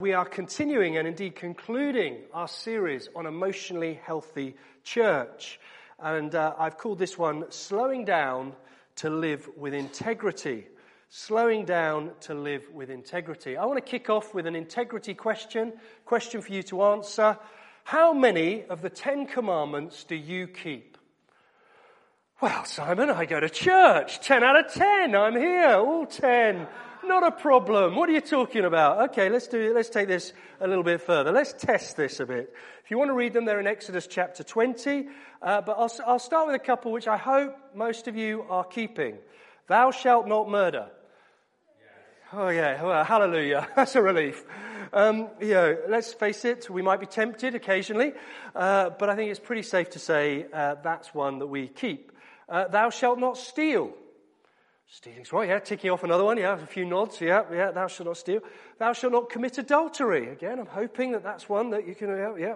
We are continuing and indeed concluding our series on emotionally healthy church. And I've called this one Slowing Down to Live with Integrity. Slowing down to live with integrity. I want to kick off with an integrity question for you to answer. How many of the 10 commandments do you keep? Well, Simon, I go to church. 10 out of 10. I'm here. All 10. Not a problem. What are you talking about? Okay, let's take this a little bit further. Let's test this a bit. If you want to read them, they're in Exodus chapter 20. But I'll start with a couple which I hope most of you are keeping. Thou shalt not murder. Oh yeah, well, hallelujah. That's a relief. Let's face it, we might be tempted occasionally, but I think it's pretty safe to say that's one that we keep. Thou shalt not steal. Stealing's right, yeah, ticking off another one, yeah, a few nods, yeah, thou shalt not steal. Thou shalt not commit adultery. Again, I'm hoping that that's one that you can,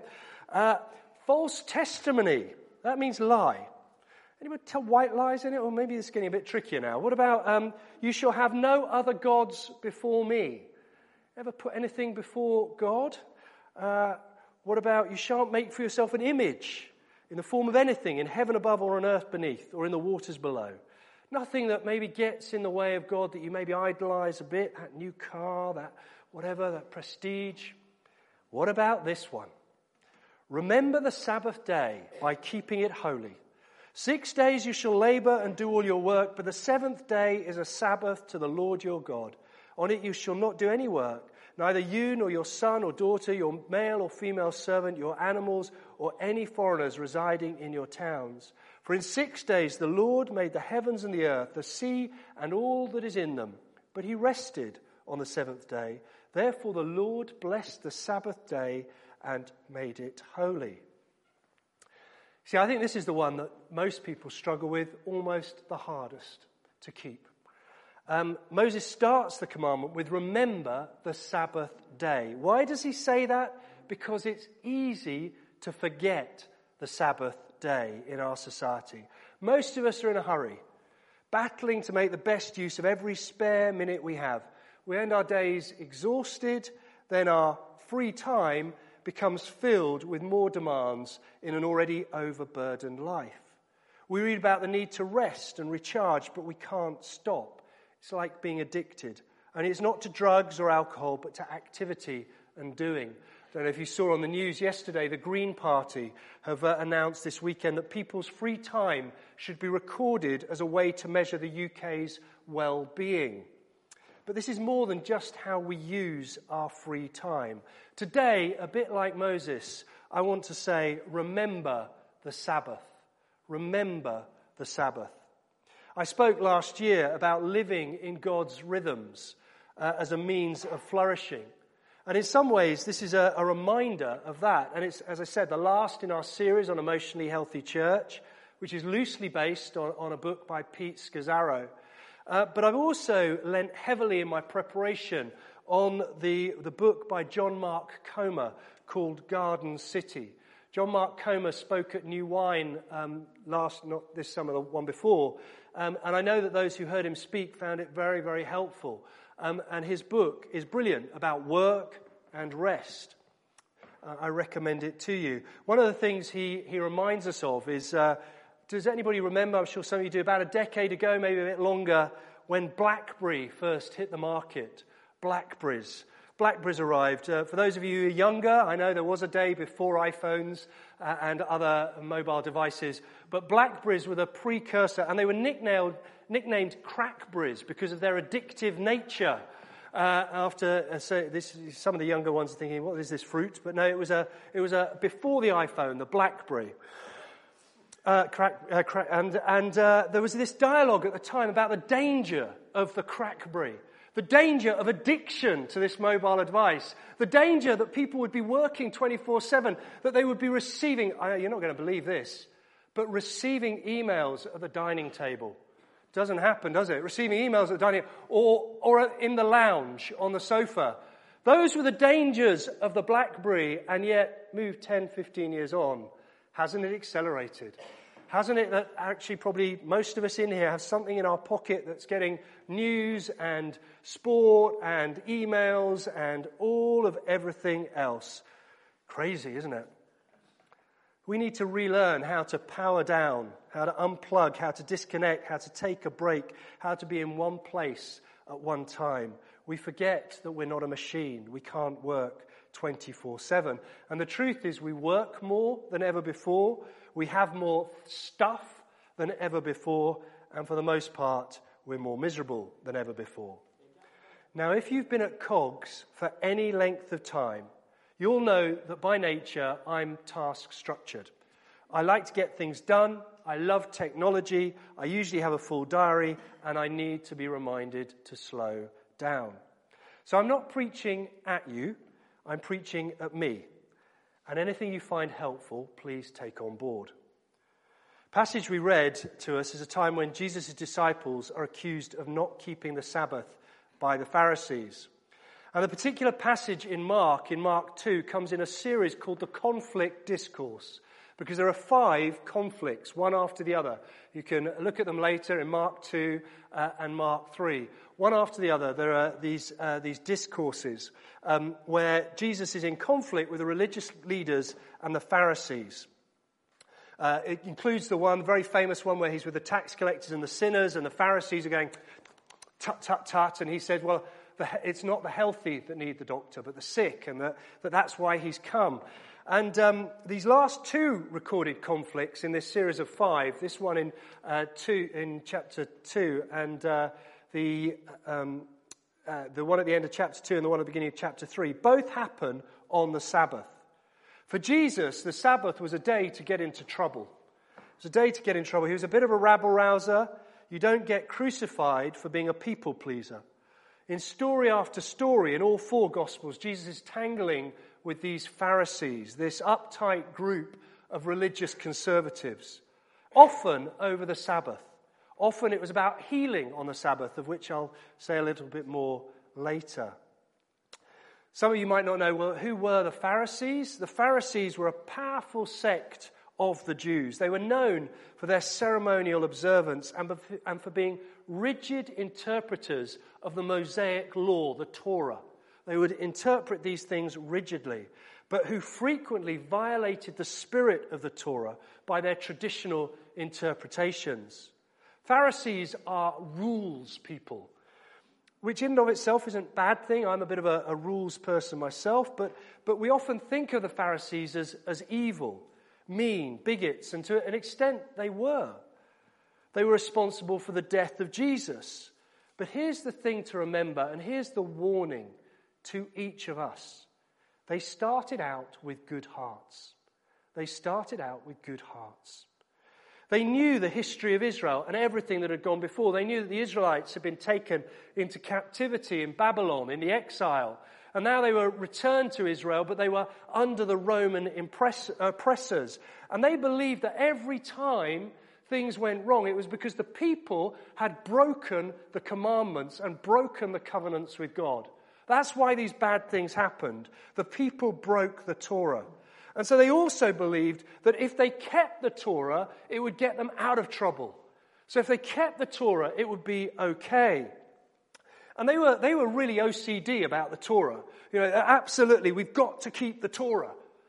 false testimony, that means lie. Anyone tell white lies in it? Or maybe it's getting a bit trickier now. What about, you shall have no other gods before me? Ever put anything before God? What about, you shan't make for yourself an image in the form of anything in heaven above or on earth beneath or in the waters below? Nothing that maybe gets in the way of God that you maybe idolize a bit, that new car, that whatever, that prestige. What about this one? Remember the Sabbath day by keeping it holy. 6 days you shall labor and do all your work, but the seventh day is a Sabbath to the Lord your God. On it you shall not do any work, neither you nor your son or daughter, your male or female servant, your animals, or any foreigners residing in your towns. For in 6 days the Lord made the heavens and the earth, the sea and all that is in them. But he rested on the seventh day. Therefore the Lord blessed the Sabbath day and made it holy. See, I think this is the one that most people struggle with almost the hardest to keep. Moses starts the commandment with remember the Sabbath day. Why does he say that? Because it's easy to forget the Sabbath day in our society. Most of us are in a hurry, battling to make the best use of every spare minute we have. We end our days exhausted, then our free time becomes filled with more demands in an already overburdened life. We read about the need to rest and recharge, but we can't stop. It's like being addicted. And it's not to drugs or alcohol, but to activity and doing. I don't know if you saw on the news yesterday, the Green Party have announced this weekend that people's free time should be recorded as a way to measure the UK's well-being. But this is more than just how we use our free time. Today, a bit like Moses, I want to say, remember the Sabbath. Remember the Sabbath. I spoke last year about living in God's rhythms as a means of flourishing. And in some ways, this is a reminder of that. And it's, as I said, the last in our series on Emotionally Healthy Church, which is loosely based on a book by Pete Scazzaro. But I've also lent heavily in my preparation on the book by John Mark Comer called Garden City. John Mark Comer spoke at New Wine not this summer, the one before. And I know that those who heard him speak found it very, very helpful. And his book is brilliant about work and rest. I recommend it to you. One of the things he reminds us of is, does anybody remember, I'm sure some of you do, about a decade ago, maybe a bit longer, when BlackBerry first hit the market? Blackberries arrived. For those of you who are younger, I know there was a day before iPhones and other mobile devices, but Blackberries were the precursor, and they were nicknamed Crackberries because of their addictive nature. Some of the younger ones are thinking, what is this fruit? But no, it was before the iPhone, the BlackBerry. There was this dialogue at the time about the danger of the Crackberry, the danger of addiction to this mobile device, the danger that people would be working 24/7, that they would be receiving, you're not going to believe this, but receiving emails at the dining table. Doesn't happen, does it? Receiving emails at the dining table or in the lounge on the sofa. Those were the dangers of the BlackBerry, and yet, move 10, 15 years on, hasn't it accelerated? Hasn't it that actually probably most of us in here have something in our pocket that's getting news and sport and emails and all of everything else? Crazy, isn't it? We need to relearn how to power down, how to unplug, how to disconnect, how to take a break, how to be in one place at one time. We forget that we're not a machine. We can't work 24/7. And the truth is we work more than ever before. We have more stuff than ever before. And for the most part, we're more miserable than ever before. Now, if you've been at COGS for any length of time, you'll know that by nature, I'm task structured. I like to get things done. I love technology. I usually have a full diary, and I need to be reminded to slow down. So I'm not preaching at you. I'm preaching at me. And anything you find helpful, please take on board. The passage we read to us is a time when Jesus' disciples are accused of not keeping the Sabbath by the Pharisees. And the particular passage in Mark 2, comes in a series called the Conflict Discourse, because there are 5 conflicts, one after the other. You can look at them later in Mark 2 and Mark 3. One after the other, there are these discourses where Jesus is in conflict with the religious leaders and the Pharisees. It includes the one, very famous one, where he's with the tax collectors and the sinners, and the Pharisees are going, tut, tut, tut, and he said, well, it's not the healthy that need the doctor, but the sick, and that's why he's come. And these last 2 recorded conflicts in this series of 5, this one in chapter 2, and the one at the end of chapter 2 and the one at the beginning of chapter 3, both happen on the Sabbath. For Jesus, the Sabbath was a day to get into trouble. It was a day to get in trouble. He was a bit of a rabble-rouser. You don't get crucified for being a people pleaser. In story after story, in all 4 Gospels, Jesus is tangling with these Pharisees, this uptight group of religious conservatives, often over the Sabbath. Often it was about healing on the Sabbath, of which I'll say a little bit more later. Some of you might not know, well, who were the Pharisees? The Pharisees were a powerful sect of the Jews. They were known for their ceremonial observance and for being rigid interpreters of the Mosaic law, the Torah. They would interpret these things rigidly, but who frequently violated the spirit of the Torah by their traditional interpretations. Pharisees are rules people, which in and of itself isn't a bad thing. I'm a bit of a rules person myself, but we often think of the Pharisees as evil, mean, bigots, and to an extent they were. They were responsible for the death of Jesus. But here's the thing to remember, and here's the warning to each of us. They started out with good hearts. They started out with good hearts. They knew the history of Israel and everything that had gone before. They knew that the Israelites had been taken into captivity in Babylon, in the exile. And now they were returned to Israel, but they were under the Roman oppressors. And they believed that every time things went wrong, it was because the people had broken the commandments and broken the covenants with God. That's why these bad things happened. The people broke the Torah. And so they also believed that if they kept the Torah, it would get them out of trouble. So if they kept the Torah, it would be okay. And they were really OCD about the Torah. You know, absolutely, we've got to keep the Torah.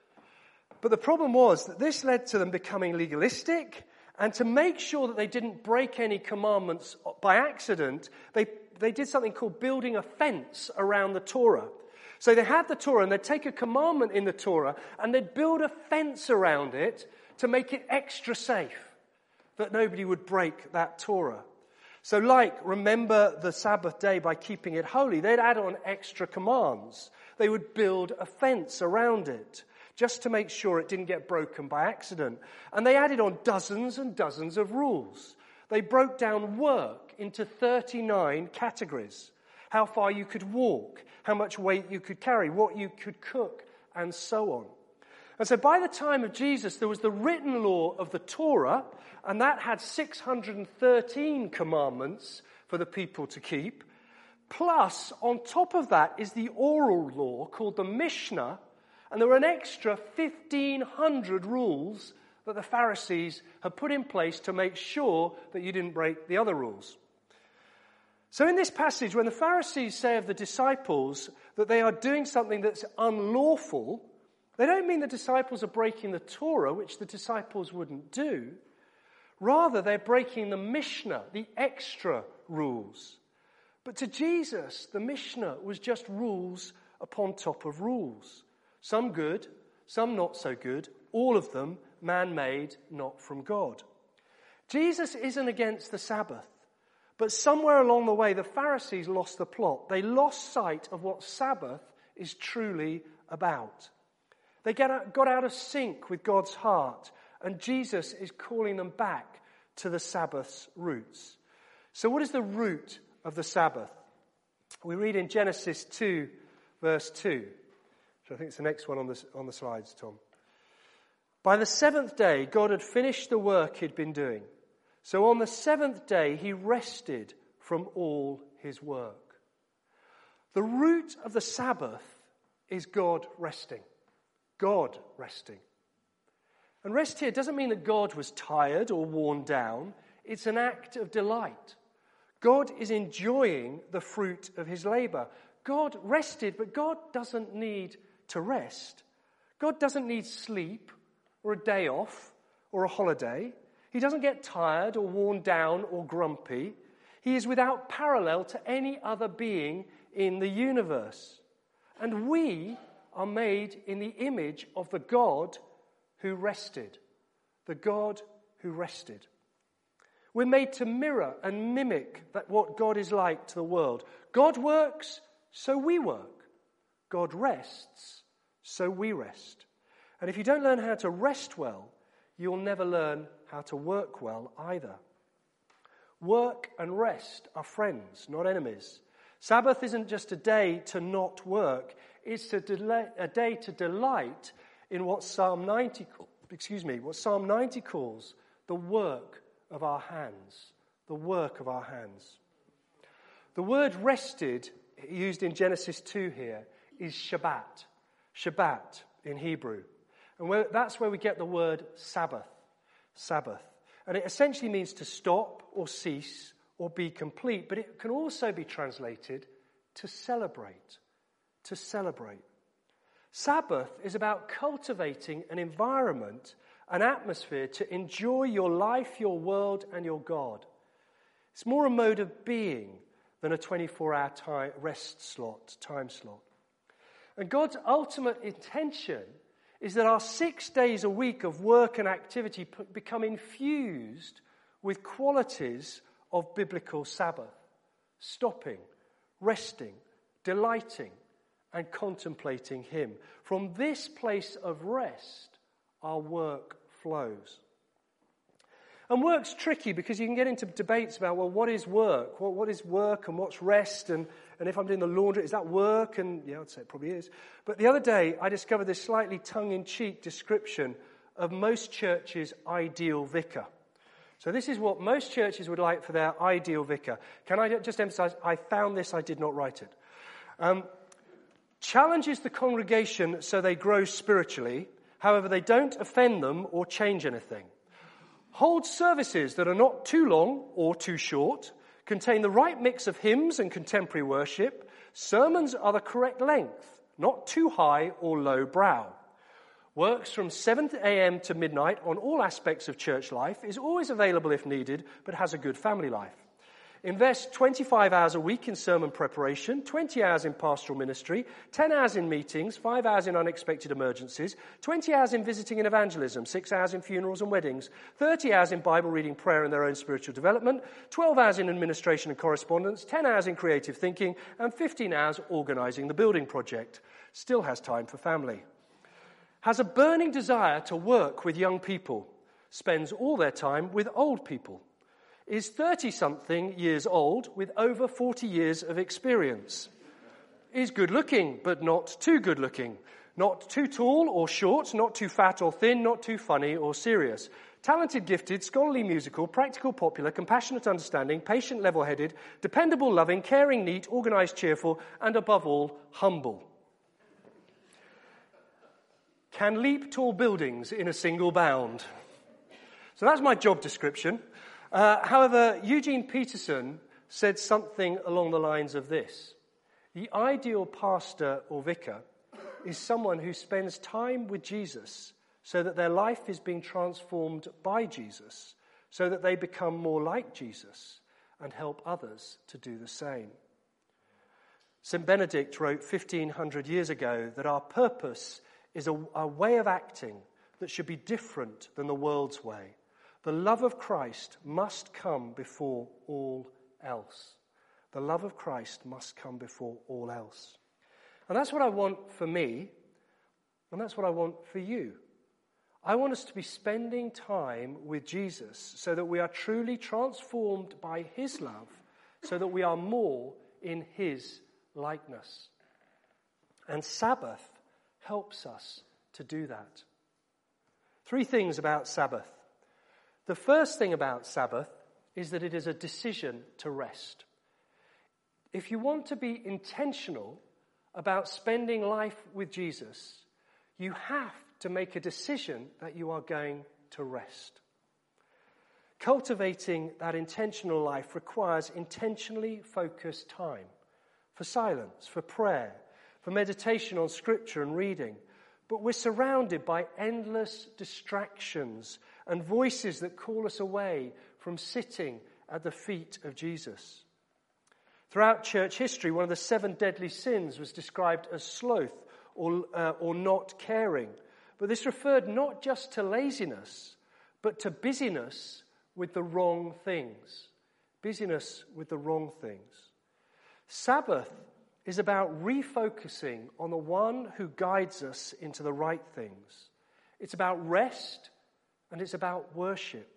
But the problem was that this led to them becoming legalistic, and to make sure that they didn't break any commandments by accident, they did something called building a fence around the Torah. So they had the Torah, and they'd take a commandment in the Torah, and they'd build a fence around it to make it extra safe, that nobody would break that Torah. So remember the Sabbath day by keeping it holy, they'd add on extra commands. They would build a fence around it, just to make sure it didn't get broken by accident. And they added on dozens and dozens of rules. They broke down work into 39 categories. How far you could walk, how much weight you could carry, what you could cook, and so on. And so by the time of Jesus, there was the written law of the Torah, and that had 613 commandments for the people to keep. Plus, on top of that is the oral law called the Mishnah, and there were an extra 1,500 rules that the Pharisees had put in place to make sure that you didn't break the other rules. So in this passage, when the Pharisees say of the disciples that they are doing something that's unlawful, they don't mean the disciples are breaking the Torah, which the disciples wouldn't do. Rather, they're breaking the Mishnah, the extra rules. But to Jesus, the Mishnah was just rules upon top of rules. Some good, some not so good, all of them man-made, not from God. Jesus isn't against the Sabbath, but somewhere along the way the Pharisees lost the plot. They lost sight of what Sabbath is truly about. They got out of sync with God's heart, and Jesus is calling them back to the Sabbath's roots. So what is the root of the Sabbath? We read in Genesis 2, verse 2, which I think is the next one on the slides, Tom. By the seventh day, God had finished the work he'd been doing. So on the seventh day, he rested from all his work. The root of the Sabbath is God resting. God resting. And rest here doesn't mean that God was tired or worn down. It's an act of delight. God is enjoying the fruit of his labor. God rested, but God doesn't need to rest. God doesn't need sleep or a day off or a holiday. He doesn't get tired or worn down or grumpy. He is without parallel to any other being in the universe. And we are made in the image of the God who rested. The God who rested. We're made to mirror and mimic what God is like to the world. God works, so we work. God rests, so we rest. And if you don't learn how to rest well, you'll never learn how to work well either. Work and rest are friends, not enemies. Sabbath isn't just a day to not work. It's a day to delight in what Psalm 90 calls the work of our hands. The work of our hands. The word rested, used in Genesis 2 here, is Shabbat. Shabbat in Hebrew. And that's where we get the word Sabbath. Sabbath. And it essentially means to stop or cease or be complete. But it can also be translated to celebrate. To celebrate. Sabbath is about cultivating an environment, an atmosphere to enjoy your life, your world, and your God. It's more a mode of being than a 24-hour time slot. And God's ultimate intention is that our 6 days a week of work and activity become infused with qualities of biblical Sabbath. Stopping, resting, delighting, and contemplating him. From this place of rest, our work flows. And work's tricky because you can get into debates about, well, what is work? What is work and what's rest? And if I'm doing the laundry, is that work? And yeah, I'd say it probably is. But the other day, I discovered this slightly tongue-in-cheek description of most churches' ideal vicar. So this is what most churches would like for their ideal vicar. Can I just emphasize, I found this, I did not write it. Challenges the congregation so they grow spiritually. However, they don't offend them or change anything. Hold services that are not too long or too short, contain the right mix of hymns and contemporary worship. Sermons are the correct length, not too high or low brow. Works from 7 a.m. to midnight on all aspects of church life, is always available if needed, but has a good family life. Invest 25 hours a week in sermon preparation, 20 hours in pastoral ministry, 10 hours in meetings, 5 hours in unexpected emergencies, 20 hours in visiting and evangelism, 6 hours in funerals and weddings, 30 hours in Bible reading, prayer and their own spiritual development, 12 hours in administration and correspondence, 10 hours in creative thinking, and 15 hours organising the building project. Still has time for family. Has a burning desire to work with young people. Spends all their time with old people. Is 30-something years old with over 40 years of experience. Is good-looking, but not too good-looking. Not too tall or short, not too fat or thin, not too funny or serious. Talented, gifted, scholarly, musical, practical, popular, compassionate, understanding, patient, level-headed, dependable, loving, caring, neat, organised, cheerful, and above all, humble. Can leap tall buildings in a single bound. So that's my job description. However, Eugene Peterson said something along the lines of this. The ideal pastor or vicar is someone who spends time with Jesus so that their life is being transformed by Jesus, so that they become more like Jesus and help others to do the same. St. Benedict wrote 1,500 years ago that our purpose is a way of acting that should be different than the world's way. The love of Christ must come before all else. The love of Christ must come before all else. And that's what I want for me, and that's what I want for you. I want us to be spending time with Jesus so that we are truly transformed by his love, so that we are more in his likeness. And Sabbath helps us to do that. 3 things about Sabbath. The first thing about Sabbath is that it is a decision to rest. If you want to be intentional about spending life with Jesus, you have to make a decision that you are going to rest. Cultivating that intentional life requires intentionally focused time for silence, for prayer, for meditation on scripture and reading. But we're surrounded by endless distractions and voices that call us away from sitting at the feet of Jesus. Throughout church history, one of the 7 deadly sins was described as sloth or not caring. But this referred not just to laziness, but to busyness with the wrong things. Busyness with the wrong things. Sabbath is about refocusing on the one who guides us into the right things. It's about rest and it's about worship.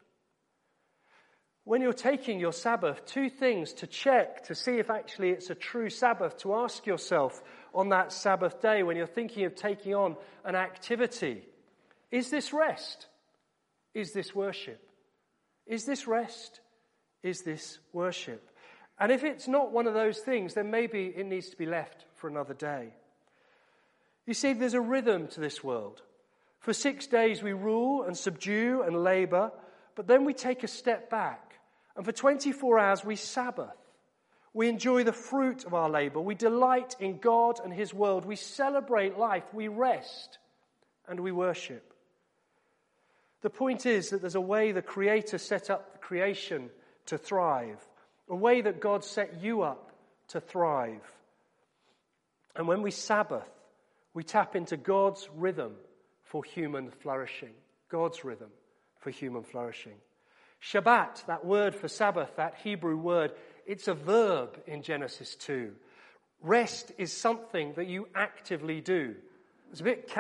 When you're taking your Sabbath, 2 things to check to see if actually it's a true Sabbath, to ask yourself on that Sabbath day when you're thinking of taking on an activity. Is this rest? Is this worship? Is this rest? Is this worship? And if it's not one of those things, then maybe it needs to be left for another day. You see, there's a rhythm to this world. For 6 days we rule and subdue and labor, but then we take a step back. And for 24 hours we Sabbath. We enjoy the fruit of our labor. We delight in God and his world. We celebrate life. We rest and we worship. The point is that there's a way the Creator set up the creation to thrive. A way that God set you up to thrive. And when we Sabbath, we tap into God's rhythm for human flourishing. God's rhythm for human flourishing. Shabbat, that word for Sabbath, that Hebrew word, it's a verb in Genesis 2. Rest is something that you actively do. It's a bit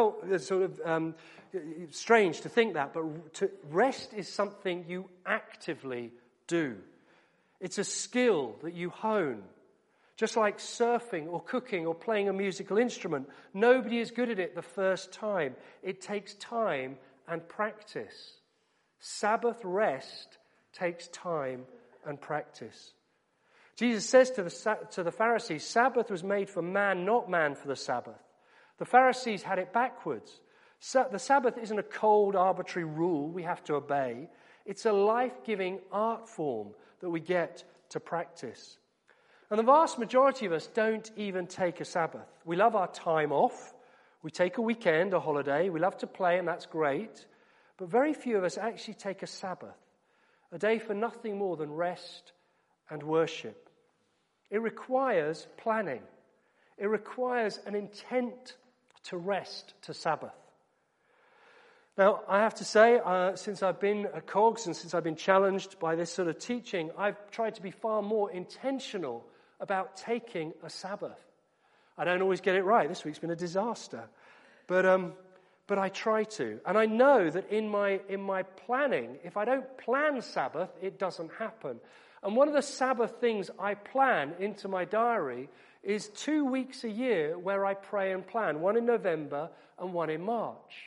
strange to think that, but rest is something you actively do. It's a skill that you hone. Just like surfing or cooking or playing a musical instrument, nobody is good at it the first time. It takes time and practice. Sabbath rest takes time and practice. Jesus says to the Pharisees, Sabbath was made for man, not man for the Sabbath. The Pharisees had it backwards. The Sabbath isn't a cold, arbitrary rule we have to obey. It's a life-giving art form that we get to practice. And the vast majority of us don't even take a Sabbath. We love our time off. We take a weekend, a holiday. We love to play, and that's great. But very few of us actually take a Sabbath, a day for nothing more than rest and worship. It requires planning. It requires an intent to rest, to Sabbath. Now, I have to say, since I've been at COGS and since I've been challenged by this sort of teaching, I've tried to be far more intentional about taking a Sabbath. I don't always get it right. This week's been a disaster. But I try to. And I know that in my planning, if I don't plan Sabbath, it doesn't happen. And one of the Sabbath things I plan into my diary is 2 weeks a year where I pray and plan, one in November and one in March.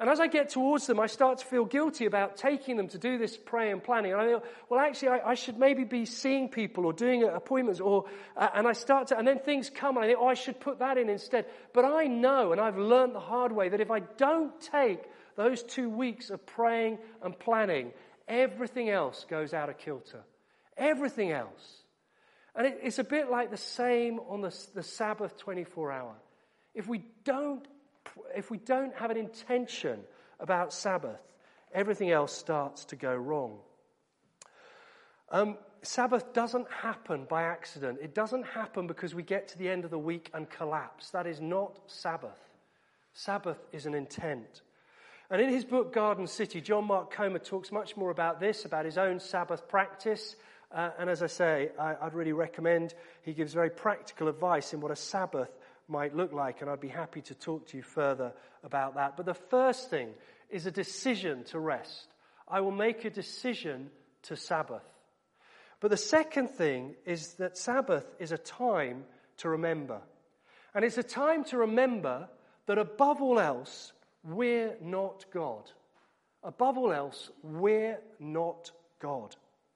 And as I get towards them, I start to feel guilty about taking them to do this prayer and planning. And I think, well, actually, I should maybe be seeing people or doing appointments, and then things come, and I think, I should put that in instead. But I know, and I've learned the hard way, that if I don't take those 2 weeks of praying and planning, everything else goes out of kilter. Everything else. And it's a bit like the same on the Sabbath 24-hour. If we don't have an intention about Sabbath, everything else starts to go wrong. Sabbath doesn't happen by accident. It doesn't happen because we get to the end of the week and collapse. That is not Sabbath. Sabbath is an intent. And in his book, Garden City, John Mark Comer talks much more about this, about his own Sabbath practice. And as I say, I'd really recommend, he gives very practical advice in what a Sabbath might look like, and I'd be happy to talk to you further about that. But the first thing is a decision to rest. I will make a decision to Sabbath. But the second thing is that Sabbath is a time to remember. And it's a time to remember that above all else, we're not God. Above all else, we're not God.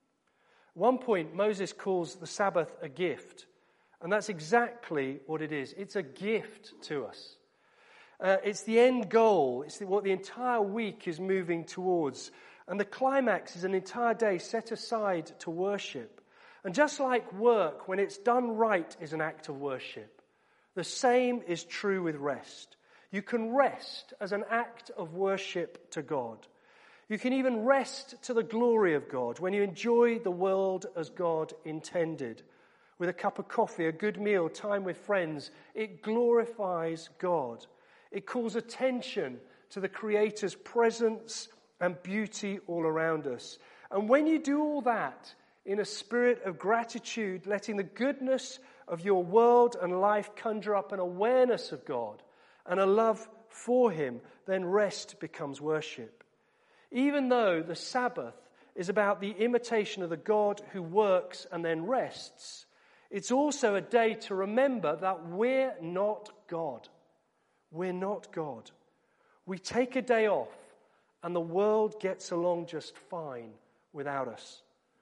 At one point, Moses calls the Sabbath a gift. And that's exactly what it is. It's a gift to us. It's the end goal. It's what the entire week is moving towards. And the climax is an entire day set aside to worship. And just like work, when it's done right, is an act of worship, the same is true with rest. You can rest as an act of worship to God. You can even rest to the glory of God when you enjoy the world as God intended. With a cup of coffee, a good meal, time with friends, it glorifies God. It calls attention to the Creator's presence and beauty all around us. And when you do all that in a spirit of gratitude, letting the goodness of your world and life conjure up an awareness of God and a love for Him, then rest becomes worship. Even though the Sabbath is about the imitation of the God who works and then rests, it's also a day to remember that we're not God. We're not God. We take a day off and the world gets along just fine without us.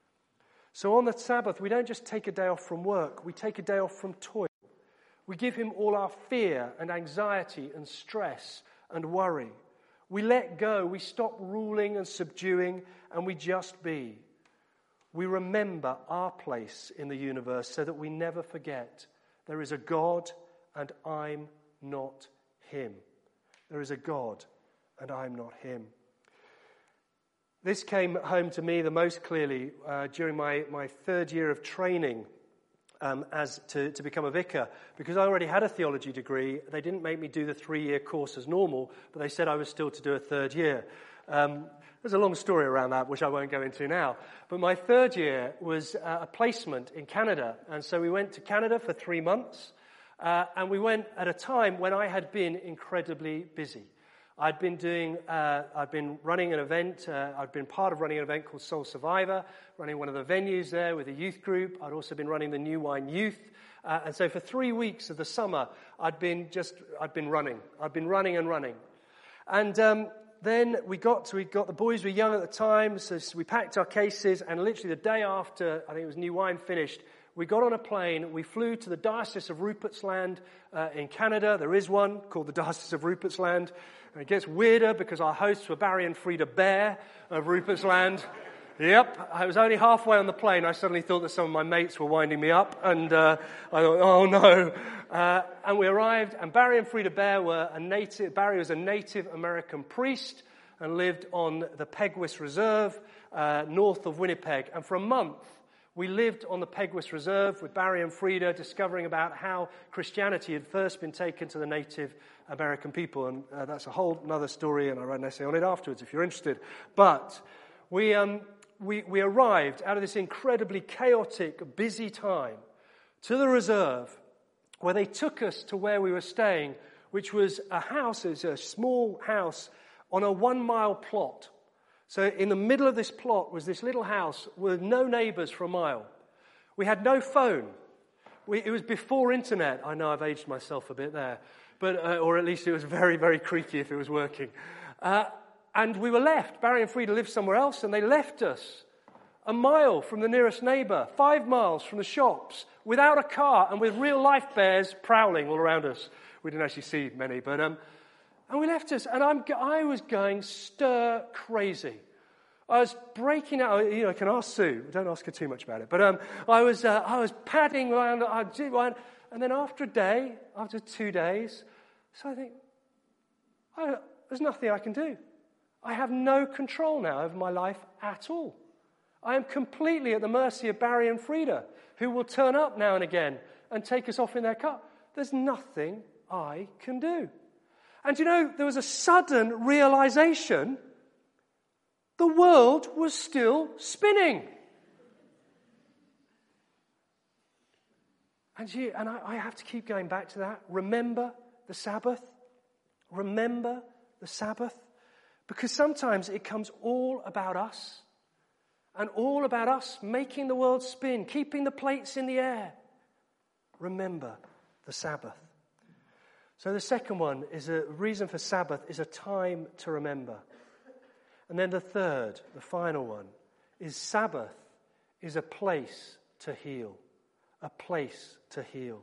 So on the Sabbath, we don't just take a day off from work, we take a day off from toil. We give Him all our fear and anxiety and stress and worry. We let go, we stop ruling and subduing, and we just be. We remember our place in the universe so that we never forget there is a God and I'm not Him. There is a God and I'm not Him. This came home to me the most clearly during my third year of training to become a vicar, because I already had a theology degree. They didn't make me do the 3-year course as normal, but they said I was still to do a third year. There's a long story around that, which I won't go into now. But my third year was a placement in Canada. And so we went to Canada for 3 months. And we went at a time when I had been incredibly busy. I'd been running an event. I'd been part of running an event called Soul Survivor, running one of the venues there with a youth group. I'd also been running the New Wine Youth. And so for 3 weeks of the summer, I'd been running. I'd been running and running. And then the boys were young at the time, so we packed our cases, and literally the day after, I think it was New Wine finished, we got on a plane, we flew to the Diocese of Rupert's Land in Canada. There is one called the Diocese of Rupert's Land. And it gets weirder because our hosts were Barry and Frida Bear of Rupert's Land. Yep, I was only halfway on the plane. I suddenly thought that some of my mates were winding me up, and I thought, oh no. And we arrived, and Barry and Frida Bear were Barry was a Native American priest and lived on the Peguis Reserve, north of Winnipeg. And for a month, we lived on the Peguis Reserve with Barry and Frida, discovering about how Christianity had first been taken to the Native American people. And that's a whole other story, and I wrote an essay on it afterwards if you're interested. But we arrived out of this incredibly chaotic, busy time to the reserve, where they took us to where we were staying, which was a house, it's a small house on a 1-mile plot. So in the middle of this plot was this little house with no neighbours for a mile. We had no phone. It was before internet. I know I've aged myself a bit there, but or at least it was very, very creaky if it was working. And we were left. Barry and Frida lived somewhere else, and they left us a mile from the nearest neighbour, 5 miles from the shops, without a car, and with real-life bears prowling all around us. We didn't actually see many, but and we left us, and I was going stir crazy. I was breaking out. You know, I can ask Sue. Don't ask her too much about it. But I was padding around. And then after a day, after 2 days, so I think, there's nothing I can do. I have no control now over my life at all. I am completely at the mercy of Barry and Frida, who will turn up now and again and take us off in their car. There's nothing I can do. And you know, there was a sudden realization the world was still spinning. And I have to keep going back to that. Remember the Sabbath. Remember the Sabbath. Because sometimes it comes all about us. And all about us making the world spin, keeping the plates in the air. Remember the Sabbath. So the second one is a reason for Sabbath is a time to remember. And then the third, the final one, is Sabbath is a place to heal. A place to heal.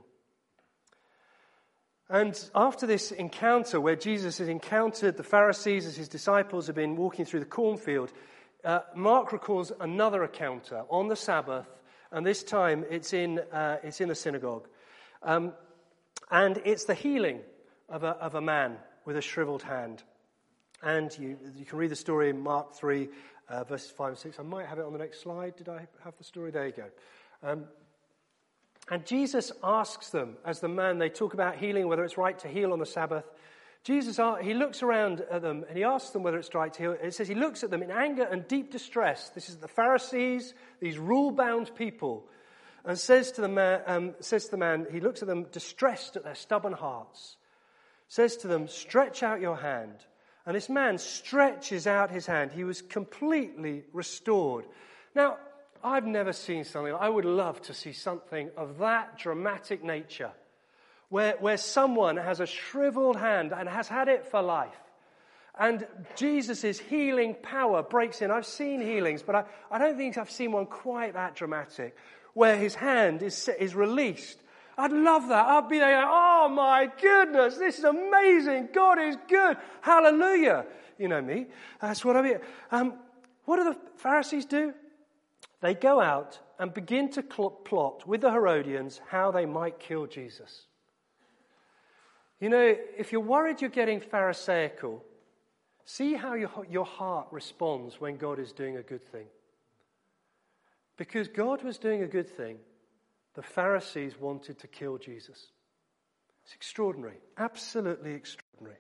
And after this encounter where Jesus has encountered the Pharisees as his disciples have been walking through the cornfield, Mark recalls another encounter on the Sabbath, and this time it's in the synagogue. And it's the healing of a man with a shriveled hand. And you can read the story in Mark 3, verses 5 and 6. I might have it on the next slide. Did I have the story? There you go. And Jesus asks them, as the man, they talk about healing, whether it's right to heal on the Sabbath. He looks around at them and he asks them whether it's right to heal. It says he looks at them in anger and deep distress. This is the Pharisees, these rule-bound people. And says to the man, he looks at them distressed at their stubborn hearts. Says to them, stretch out your hand. And this man stretches out his hand. He was completely restored. Now, I've never seen something. I would love to see something of that dramatic nature, where someone has a shriveled hand and has had it for life. And Jesus' healing power breaks in. I've seen healings, but I don't think I've seen one quite that dramatic, where his hand is released. I'd love that. I'd be there, oh my goodness, this is amazing. God is good. Hallelujah. You know me. That's what I mean. What do the Pharisees do? They go out and begin to plot with the Herodians how they might kill Jesus. You know, if you're worried you're getting Pharisaical, see how your heart responds when God is doing a good thing. Because God was doing a good thing, the Pharisees wanted to kill Jesus. It's extraordinary, absolutely extraordinary.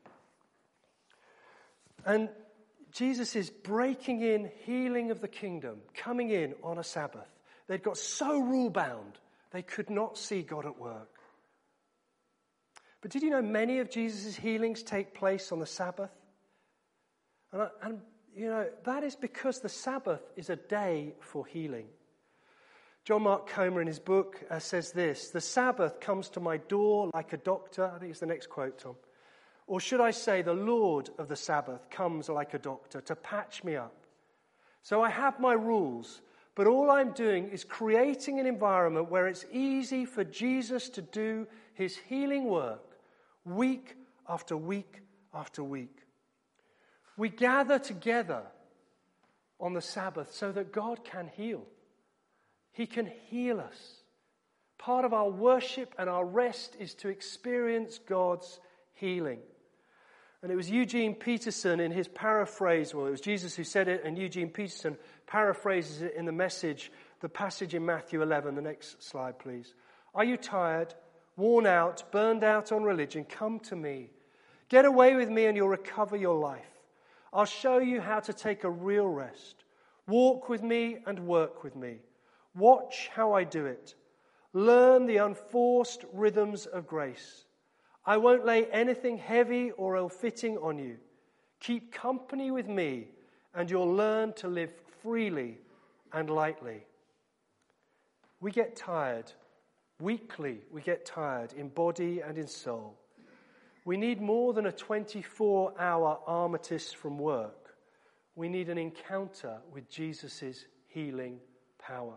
And Jesus is breaking in, healing of the kingdom, coming in on a Sabbath. They'd got so rule-bound, they could not see God at work. But did you know many of Jesus' healings take place on the Sabbath? And you know, that is because the Sabbath is a day for healing. John Mark Comer in his book says this, the Sabbath comes to my door like a doctor. I think it's the next quote, Tom. Or should I say the Lord of the Sabbath comes like a doctor to patch me up. So I have my rules, but all I'm doing is creating an environment where it's easy for Jesus to do his healing work week after week after week. We gather together on the Sabbath so that God can heal. He can heal us. Part of our worship and our rest is to experience God's healing. And it was Eugene Peterson in his paraphrase, well, it was Jesus who said it, and Eugene Peterson paraphrases it in the Message, the passage in Matthew 11. The next slide, please. Are you tired, worn out, burned out on religion? Come to me. Get away with me and you'll recover your life. I'll show you how to take a real rest. Walk with me and work with me. Watch how I do it. Learn the unforced rhythms of grace. I won't lay anything heavy or ill-fitting on you. Keep company with me, and you'll learn to live freely and lightly. We get tired. Weekly, we get tired in body and in soul. We need more than a 24-hour armistice from work. We need an encounter with Jesus' healing power.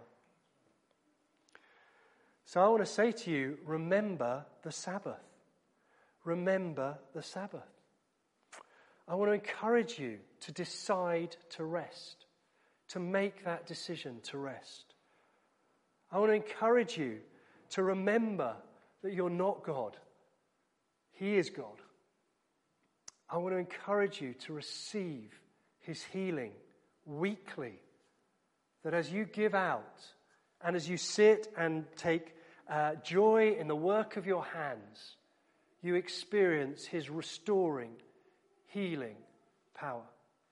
So I want to say to you, remember the Sabbath. Remember the Sabbath. I want to encourage you to decide to rest, to make that decision to rest. I want to encourage you to remember that you're not God. He is God. I want to encourage you to receive his healing weekly, that as you give out and as you sit and take joy in the work of your hands, you experience his restoring, healing power.